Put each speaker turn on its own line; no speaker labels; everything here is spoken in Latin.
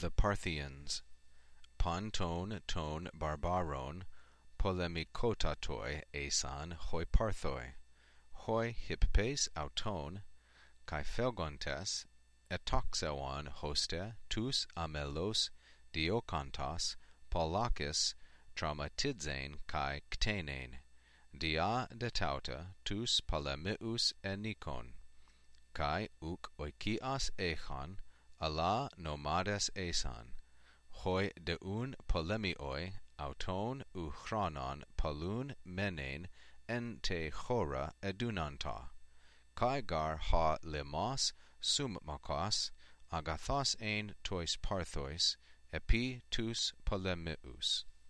the Parthians. Panton ton barbaron polemikotatoi esan hoi parthoi, hoi hippes auton, kai phelgontes, etoxeuon hoste tous amelos diokantos polakis traumatidzein kai ktenein, dia detauta tous polemius enikon, kai uk oikias echan, ala nomades esan, hoi deun polemioi auton u chronon polun menen en te chora edunanta, kai gar ha lemos summakos agathos ein tois parthois epi tous polemius.